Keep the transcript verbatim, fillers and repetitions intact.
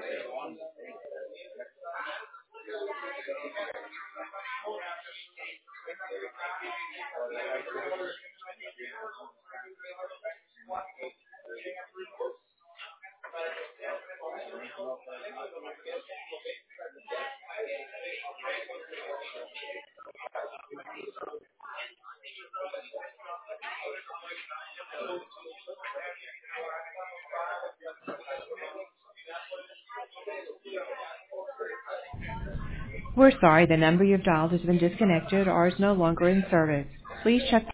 We're sorry, the number you've dialed has been disconnected or is no longer in service. Please check